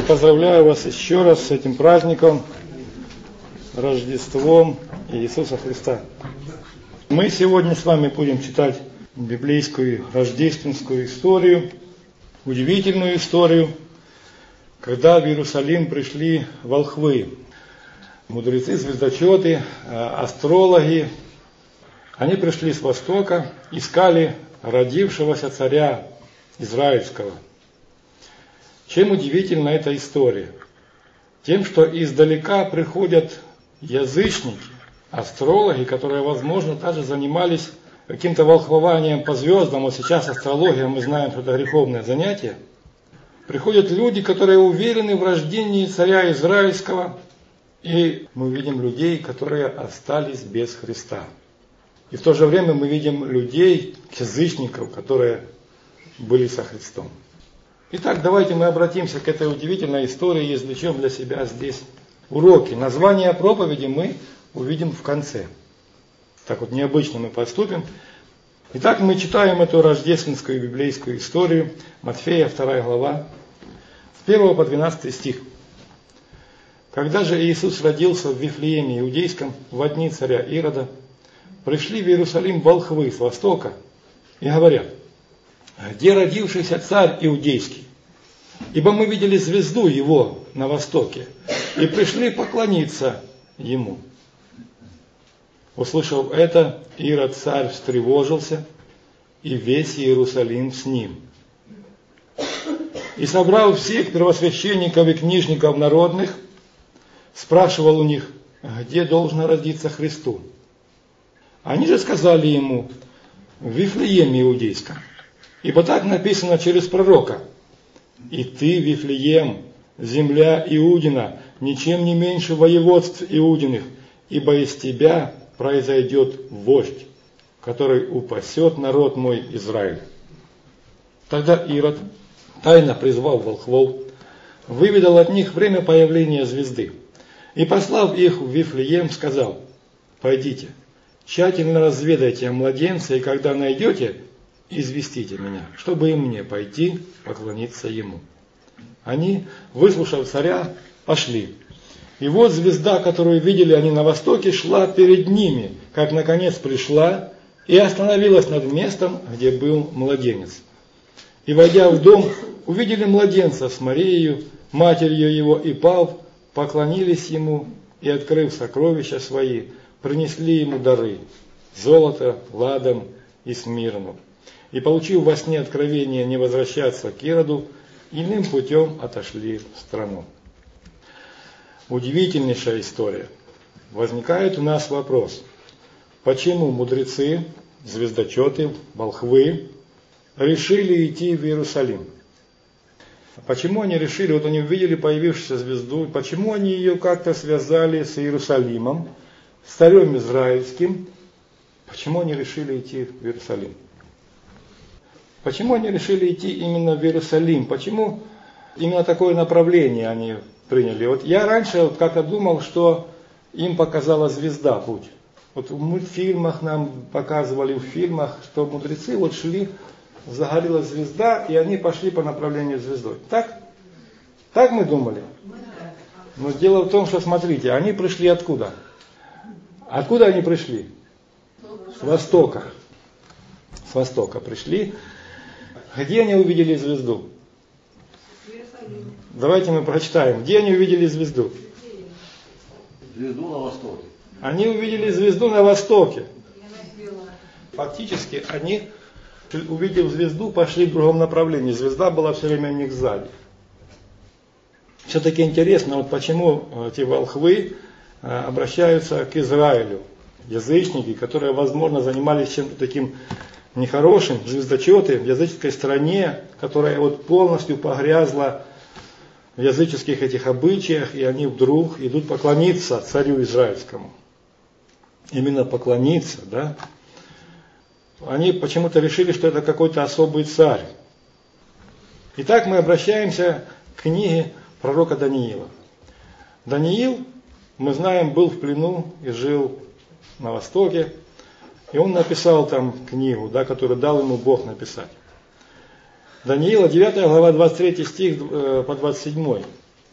Поздравляю вас еще раз с этим праздником, Рождеством Иисуса Христа. Мы сегодня с вами будем читать библейскую рождественскую историю, удивительную историю, когда в Иерусалим пришли волхвы, мудрецы, звездочеты, астрологи. Они пришли с востока, искали родившегося царя израильского. Чем удивительна эта история? Тем, что издалека приходят язычники, астрологи, которые, возможно, даже занимались каким-то волхвованием по звездам. Вот сейчас астрология, мы знаем, что это греховное занятие. Приходят люди, которые уверены в рождении царя израильского, и мы видим людей, которые остались без Христа. И в то же время мы видим людей, язычников, которые были со Христом. Итак, давайте мы обратимся к этой удивительной истории и извлечем для себя здесь уроки. Название проповеди мы увидим в конце. Так вот необычно мы поступим. Итак, мы читаем эту рождественскую библейскую историю. Матфея, 2 глава, с 1 по 12 стих. Когда же Иисус родился в Вифлееме Иудейском в дни царя Ирода, пришли в Иерусалим волхвы с востока и говорят: где родившийся царь Иудейский? Ибо мы видели звезду его на востоке и пришли поклониться ему. Услышав это, Ирод царь встревожился, и весь Иерусалим с ним. И собрал всех первосвященников и книжников народных, спрашивал у них, где должно родиться Христу. Они же сказали ему: в Вифлееме Иудейском. Ибо так написано через пророка: «И ты, Вифлеем, земля Иудина, ничем не меньше воеводств Иудиных, ибо из тебя произойдет вождь, который упасет народ мой Израиль». Тогда Ирод тайно призвал волхвов, выведал от них время появления звезды, и, послав их в Вифлеем, сказал: «Пойдите, тщательно разведайте о младенце, и когда найдете, известите меня, чтобы и мне пойти поклониться ему». Они, выслушав царя, пошли. И вот звезда, которую видели они на востоке, шла перед ними, как наконец пришла, и остановилась над местом, где был младенец. И, войдя в дом, увидели младенца с Марией, матерью его, и, пав, поклонились ему, и, открыв сокровища свои, принесли ему дары: золото, ладан и смирну. И, получив во сне откровение не возвращаться к Ироду, иным путем отошли в страну. Удивительнейшая история. Возникает у нас вопрос: почему мудрецы, звездочеты, волхвы решили идти в Иерусалим? Почему они решили, вот они увидели появившуюся звезду, почему они ее как-то связали с Иерусалимом, с царем израильским? Почему они решили идти в Иерусалим? Почему они решили идти именно в Иерусалим? Почему именно такое направление они приняли? Вот я раньше как-то думал, что им показала звезда путь. Вот в мультфильмах нам показывали, в фильмах, что мудрецы вот шли, загорелась звезда, и они пошли по направлению звездой. Так? Так мы думали? Но дело в том, что, смотрите, они пришли откуда? Откуда они пришли? С востока. С востока пришли. Где они увидели звезду? Давайте мы прочитаем. Где они увидели звезду? Звезду на востоке. Они увидели звезду на востоке. Фактически они, увидев звезду, пошли в другом направлении. Звезда была все время у них сзади. Все-таки интересно, вот почему эти волхвы обращаются к Израилю. Язычники, которые, возможно, занимались чем-то таким нехорошим, звездочеты в языческой стране, которая вот полностью погрязла в языческих этих обычаях, и они вдруг идут поклониться царю израильскому. Именно поклониться, да? Они почему-то решили, что это какой-то особый царь. Итак, мы обращаемся к книге пророка Даниила. Даниил, мы знаем, был в плену и жил на востоке. И он написал там книгу, да, которую дал ему Бог написать. Даниила, 9 глава, 23 стих по 27.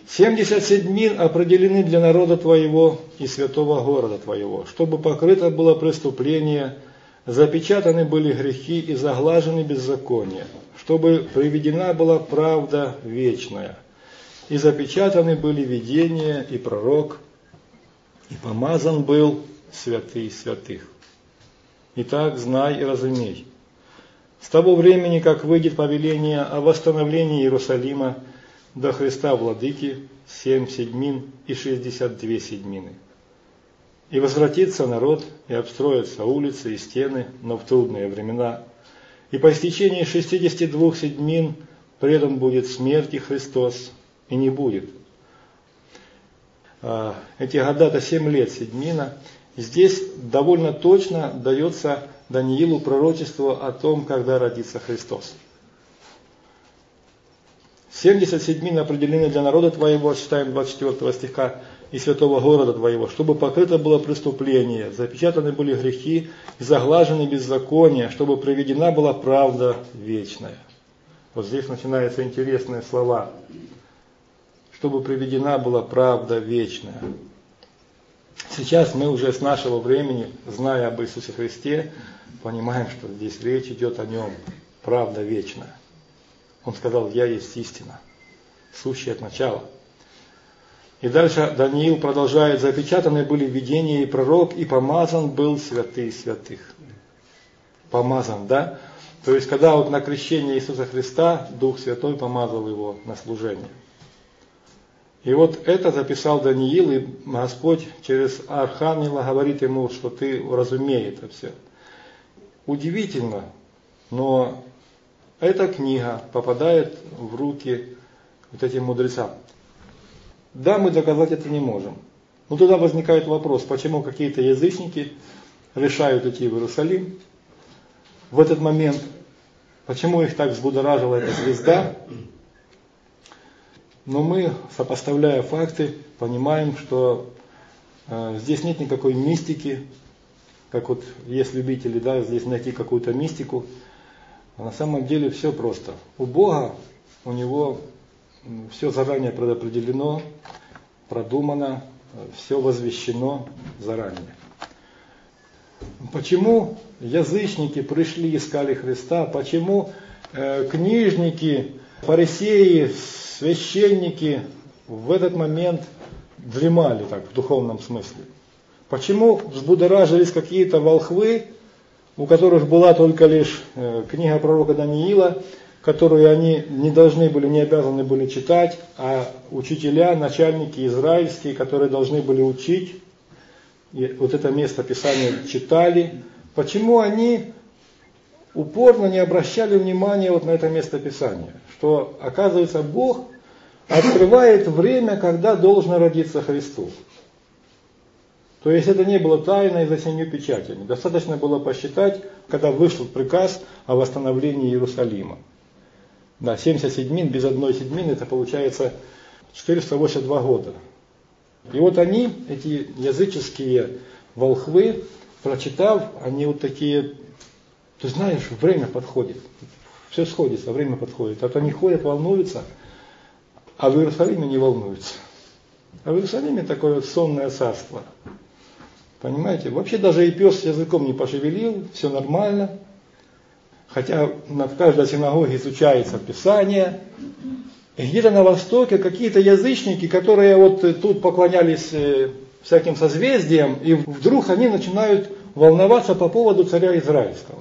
70 седьмин определены для народа твоего и святого города твоего, чтобы покрыто было преступление, запечатаны были грехи и заглажены беззакония, чтобы приведена была правда вечная, и запечатаны были видения и пророк, и помазан был святый святых. Итак, знай и разумей. С того времени, как выйдет повеление о восстановлении Иерусалима до Христа Владыки, 7 седьмин и 62 седьмины. И возвратится народ, и обстроятся улицы и стены, но в трудные времена. И по истечении 62 седьмин предан будет смерти Христос, и не будет. Эти года это 7 лет седьмина. Здесь довольно точно дается Даниилу пророчество о том, когда родится Христос. 70 седьмин определены для народа твоего, читаем 24 стиха, и святого города твоего, чтобы покрыто было преступление, запечатаны были грехи и заглажены беззакония, чтобы приведена была правда вечная. Вот здесь начинаются интересные слова. Чтобы приведена была правда вечная. Сейчас мы уже с нашего времени, зная об Иисусе Христе, понимаем, что здесь речь идет о Нем, правда вечная. Он сказал: «Я есть истина, сущая от начала». И дальше Даниил продолжает: «Запечатаны были видения и пророк, и помазан был святый святых». Помазан, да? То есть, когда вот на крещение Иисуса Христа Дух Святой помазал его на служение. И вот это записал Даниил, и Господь через архангела говорит ему, что ты разумей это все. Удивительно, но эта книга попадает в руки вот этим мудрецам. Да, мы доказать это не можем. Но тогда возникает вопрос, почему какие-то язычники решают идти в Иерусалим в этот момент, почему их так взбудоражила эта звезда. Но мы, сопоставляя факты, понимаем, что здесь нет никакой мистики, как вот есть любители, да, здесь найти какую-то мистику. А на самом деле все просто. У Бога, у Него все заранее предопределено, продумано, все возвещено заранее. Почему язычники пришли, искали Христа? Почему книжники, фарисеи, священники в этот момент дремали так в духовном смысле? Почему взбудоражились какие-то волхвы, у которых была только лишь книга пророка Даниила, которую они не должны были, не обязаны были читать, а учителя, начальники израильские, которые должны были учить, и вот это место Писания читали, почему они упорно не обращали внимания вот на это место Писания? Что, оказывается, Бог открывает время, когда должно родиться Христу. То есть это не было тайной за 7 печатями. Достаточно было посчитать, когда вышел приказ о восстановлении Иерусалима. Да, 70 седьмин без одной седьмины, это получается 482 года. И вот они, эти языческие волхвы, прочитав, они вот такие: ты знаешь, время подходит, все сходится, время подходит. Вот они ходят, волнуются, а в Иерусалиме не волнуются. А в Иерусалиме такое вот сонное царство. Понимаете? Вообще даже и пес языком не пошевелил, все нормально. Хотя в каждой синагоге изучается Писание. И где-то на Востоке какие-то язычники, которые вот тут поклонялись всяким созвездиям, и вдруг они начинают волноваться по поводу царя Израильского.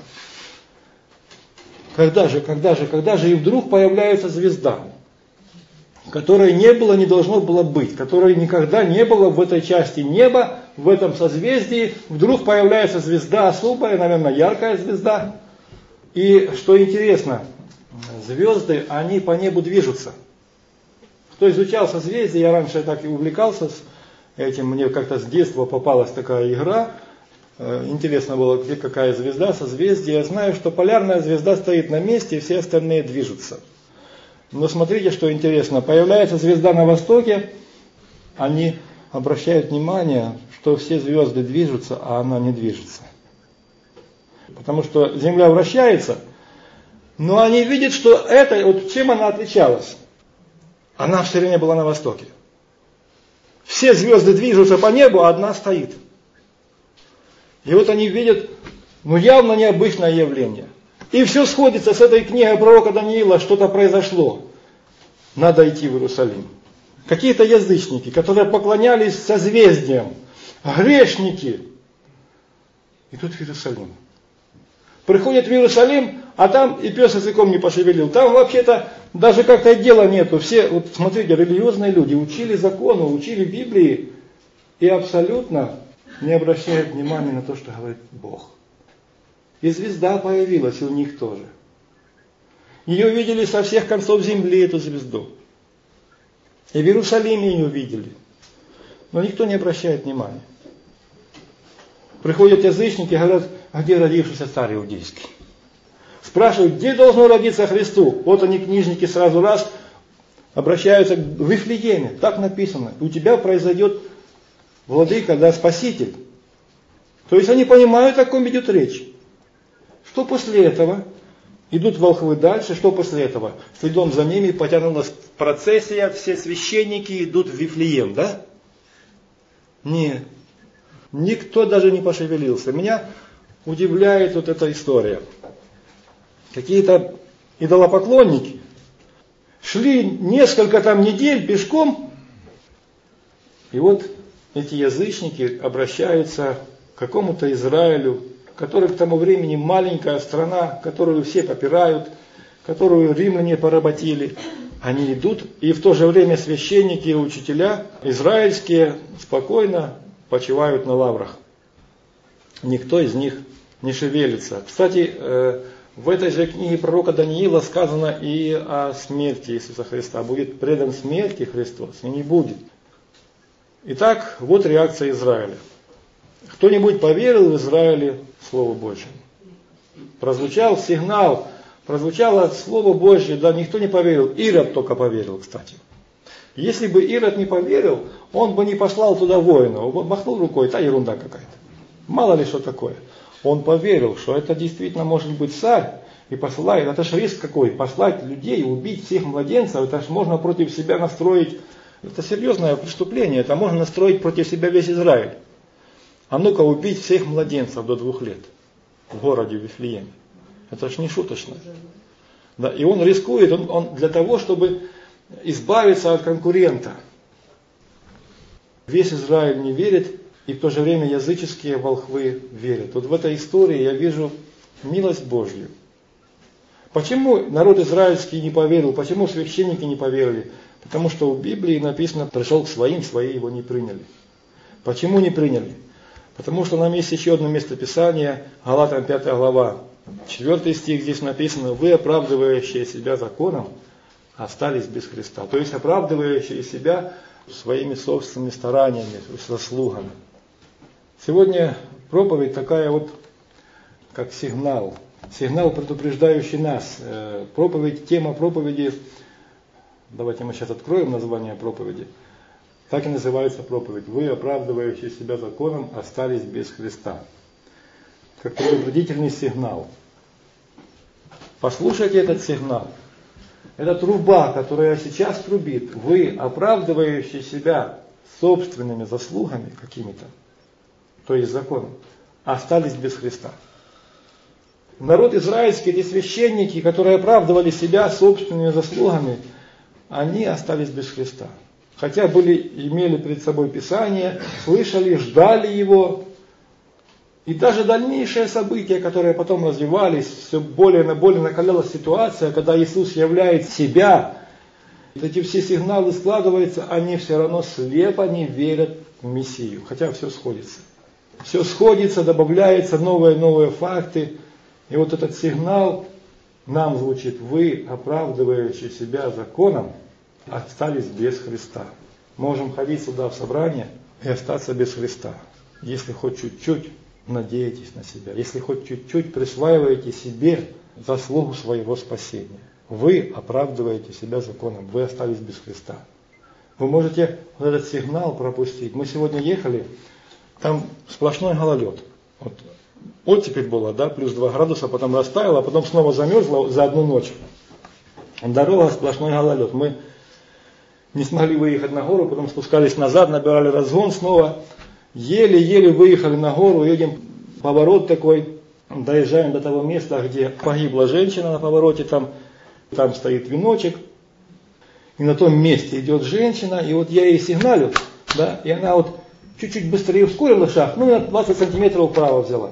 Когда же, и вдруг появляется звезда, которой не было, не должно было быть, которой никогда не было в этой части неба, в этом созвездии. Вдруг появляется звезда особая, наверное, яркая звезда. И что интересно, звезды, они по небу движутся. Кто изучал созвездия, я раньше так и увлекался этим, мне как-то с детства попалась такая игра. Интересно было, где какая звезда, созвездие. Я знаю, что полярная звезда стоит на месте, и все остальные движутся. Но смотрите, что интересно. Появляется звезда на востоке, они обращают внимание, что все звезды движутся, а она не движется. Потому что Земля вращается, но они видят, что это, вот чем она отличалась. Она все время была на востоке. Все звезды движутся по небу, а одна стоит. И вот они видят, явно необычное явление. И все сходится с этой книгой пророка Даниила, что-то произошло. Надо идти в Иерусалим. Какие-то язычники, которые поклонялись созвездиям, грешники, идут в Иерусалим. Приходят в Иерусалим, а там и пес языком не пошевелил. Там вообще-то даже как-то дела нету. Все, вот смотрите, религиозные люди учили закону, учили Библии и абсолютно не обращают внимания на то, что говорит Бог. И звезда появилась у них тоже. Ее видели со всех концов земли, эту звезду. И в Иерусалиме ее видели. Но никто не обращает внимания. Приходят язычники и говорят, а где родившийся царь иудейский? Спрашивают, где должно родиться Христу? Вот они, книжники, сразу раз обращаются к Вифлееме. Так написано. У тебя произойдет владыка, да, спаситель. То есть они понимают, о ком идет речь. Что после этого? Идут волхвы дальше. Что после этого? Следом за ними потянулась процессия, все священники идут в Вифлеем, да? Нет. Никто даже не пошевелился. Меня удивляет вот эта история. Какие-то идолопоклонники шли несколько там недель пешком, и вот эти язычники обращаются к какому-то Израилю, который к тому времени маленькая страна, которую все попирают, которую римляне поработили. Они идут, и в то же время священники и учителя израильские спокойно почивают на лаврах. Никто из них не шевелится. Кстати, в этой же книге пророка Даниила сказано и о смерти Иисуса Христа. Будет предан смерти Христос, и не будет. Итак, вот реакция Израиля. Кто-нибудь поверил в Израиле Слову Божьему? Прозвучал сигнал, прозвучало Слово Божье, да, никто не поверил. Ирод только поверил, кстати. Если бы Ирод не поверил, он бы не послал туда воина. Он махнул рукой, та ерунда какая-то. Мало ли что такое. Он поверил, что это действительно может быть царь, и посылает. Это ж риск какой, послать людей, убить всех младенцев, это ж можно против себя настроить. Это серьезное преступление, это можно настроить против себя весь Израиль. А ну-ка убить всех младенцев до 2 лет в городе Вифлееме. Это ж не шуточно. Да, и он рискует, он для того, чтобы избавиться от конкурента. Весь Израиль не верит, и в то же время языческие волхвы верят. Вот в этой истории я вижу милость Божью. Почему народ израильский не поверил? Почему священники не поверили? Потому что в Библии написано, пришел к своим, свои его не приняли. Почему не приняли? Потому что нам есть еще одно местописание, Галатам 5 глава, 4 стих, здесь написано, вы, оправдывающие себя законом, остались без Христа. То есть оправдывающие себя своими собственными стараниями, заслугами. Сегодня проповедь такая вот, как сигнал. Сигнал, предупреждающий нас. Тема проповеди, давайте мы сейчас откроем название проповеди. Так и называется проповедь. Вы, оправдывающие себя законом, остались без Христа. Как предупредительный сигнал. Послушайте этот сигнал. Это труба, которая сейчас трубит. Вы, оправдывающие себя собственными заслугами какими-то, то есть законом, остались без Христа. Народ израильский, эти священники, которые оправдывали себя собственными заслугами, они остались без Христа. Хотя имели перед собой Писание, слышали, ждали Его. И даже дальнейшие события, которые потом развивались, все более и более накалялась ситуация, когда Иисус являет себя, эти все сигналы складываются, они все равно слепо не верят в Мессию. Хотя все сходится. Все сходится, добавляются новые факты. И вот этот сигнал нам звучит: вы, оправдывающие себя законом, остались без Христа. Можем ходить сюда в собрание и остаться без Христа, если хоть чуть-чуть надеетесь на себя, если хоть чуть-чуть присваиваете себе заслугу своего спасения. Вы оправдываете себя законом, вы остались без Христа. Вы можете вот этот сигнал пропустить. Мы сегодня ехали, там сплошной гололед. Вот теперь было, да, плюс 2 градуса, потом растаяло, а потом снова замерзло за одну ночь. Дорога сплошной гололед. Мы Не смогли выехать на гору, потом спускались назад, набирали разгон снова. Еле-еле выехали на гору, едем, поворот такой, доезжаем до того места, где погибла женщина на повороте, там стоит веночек. И на том месте идет женщина, и вот я ей сигналю, да, и она вот чуть-чуть быстрее ускорила шаг, ну, на 20 сантиметров вправо взяла.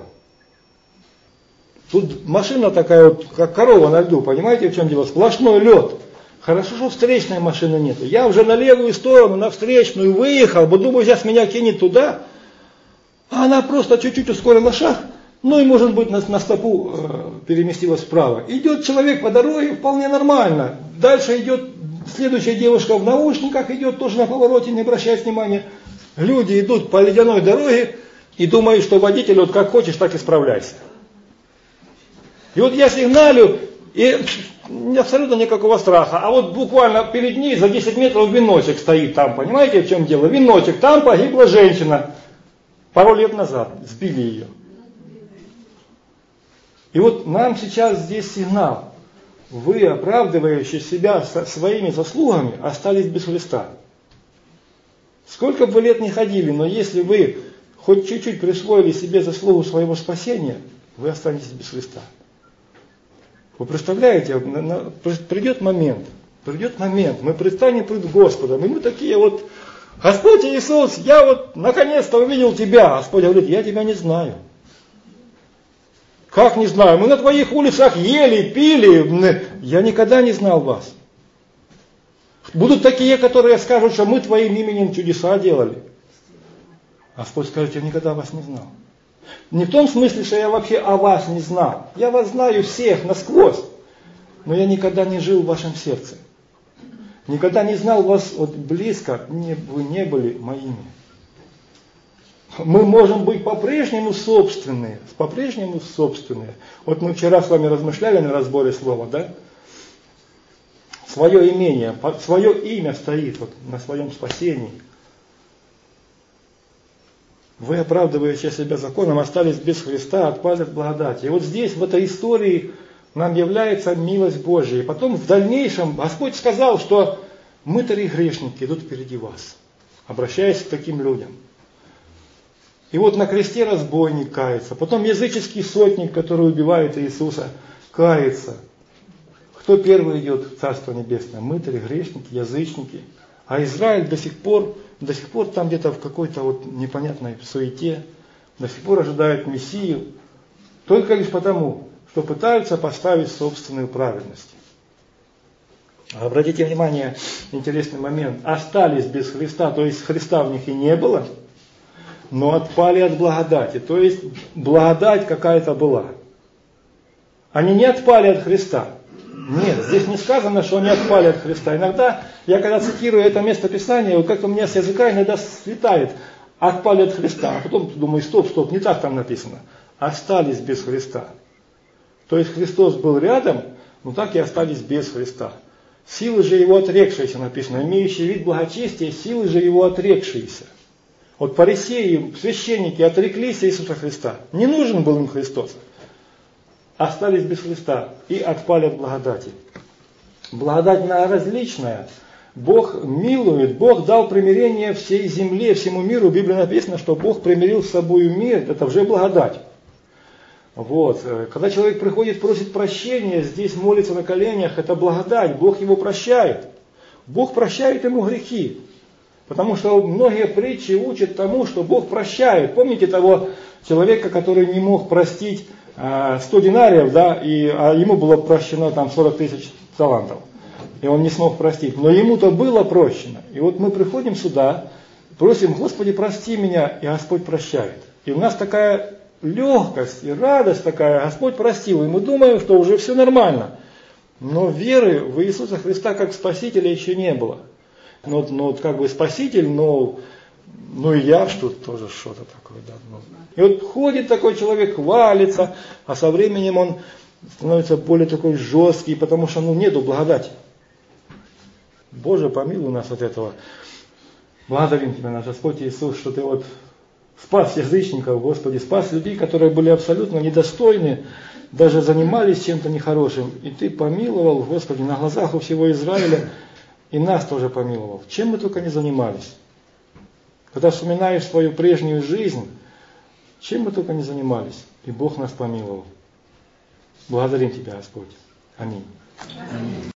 Тут машина такая вот, как корова на льду, понимаете, в чем дело? Сплошной лед. Хорошо, что встречной машины нету. Я уже на левую сторону, на встречную выехал, бо думаю, сейчас меня кинет туда. А она просто чуть-чуть ускорила шаг, ну и, может быть, на стопу переместилась вправо. Идет человек по дороге, вполне нормально. Дальше идет следующая девушка в наушниках, идет тоже на повороте, не обращая внимания. Люди идут по ледяной дороге и думают, что водитель вот как хочешь, так и справляйся. И вот я сигналю, и абсолютно никакого страха. А вот буквально перед ней за 10 метров веночек стоит там. Понимаете, в чем дело? Веночек. Там погибла женщина. Пару лет назад. Сбили ее. И вот нам сейчас здесь сигнал. Вы, оправдывающие себя своими заслугами, остались без Христа. Сколько бы вы лет ни ходили, но если вы хоть чуть-чуть присвоили себе заслугу своего спасения, вы останетесь без Христа. Вы представляете, придет момент, мы предстанем пред Господом, и мы такие вот, Господь Иисус, я вот наконец-то увидел Тебя. Господь говорит, я Тебя не знаю. Как не знаю? Мы на Твоих улицах ели, пили, я никогда не знал вас. Будут такие, которые скажут, что мы Твоим именем чудеса делали. Господь скажет, я никогда вас не знал. Не в том смысле, что я вообще о вас не знал. Я вас знаю всех насквозь. Но я никогда не жил в вашем сердце. Никогда не знал вас вот близко. Вы не были моими. Мы можем быть по-прежнему собственные. Вот мы вчера с вами размышляли на разборе слова, да? Свое имение, свое имя стоит вот на своем спасении. Вы, оправдывающие себя законом, остались без Христа, отпали от благодати. И вот здесь, в этой истории, нам является милость Божья. И потом в дальнейшем Господь сказал, что мытари и грешники идут впереди вас, обращаясь к таким людям. И вот на кресте разбойник кается, потом языческий сотник, который убивает Иисуса, кается. Кто первый идет в Царство Небесное? Мытари, грешники, язычники. А Израиль до сих пор там где-то в какой-то вот непонятной суете, до сих пор ожидает Мессию, только лишь потому, что пытаются поставить собственную праведность. Обратите внимание, интересный момент. Остались без Христа, то есть Христа в них и не было, но отпали от благодати. То есть благодать какая-то была. Они не отпали от Христа. Нет, здесь не сказано, что они отпали от Христа. Иногда, я когда цитирую это место Писания, вот как-то у меня с языка иногда слетает, отпали от Христа. А потом думаю, стоп, не так там написано. Остались без Христа. То есть Христос был рядом, но так и остались без Христа. Силы же его отрекшиеся написано, имеющие вид благочестия, силы же его отрекшиеся. Вот фарисеи, священники отреклись Иисуса Христа. Не нужен был им Христос. Остались без Христа и отпали от благодати. Благодать она различная. Бог милует, Бог дал примирение всей земле, всему миру. В Библии написано, что Бог примирил с собой мир, это уже благодать. Вот. Когда человек приходит, просит прощения, здесь молится на коленях, это благодать, Бог его прощает. Бог прощает ему грехи. Потому что многие притчи учат тому, что Бог прощает. Помните того человека, который не мог простить 100 динариев, да, а ему было прощено там 40 тысяч талантов. И он не смог простить. Но ему-то было прощено. И вот мы приходим сюда, просим, Господи, прости меня, и Господь прощает. И у нас такая легкость и радость такая, Господь простил. И мы думаем, что уже все нормально. Но веры в Иисуса Христа как Спасителя еще не было. Но как бы Спаситель, но и я что тоже что-то такое. Да, И вот ходит такой человек, хвалится, а со временем он становится более такой жесткий, потому что нету благодати. Боже, помилуй нас от этого. Благодарим Тебя, наш Господь Иисус, что Ты вот спас язычников, Господи, спас людей, которые были абсолютно недостойны, даже занимались чем-то нехорошим. И Ты помиловал, Господи, на глазах у всего Израиля и нас тоже помиловал. Чем мы только не занимались. Когда вспоминаешь свою прежнюю жизнь, чем мы только не занимались, и Бог нас помиловал. Благодарим Тебя, Господь. Аминь.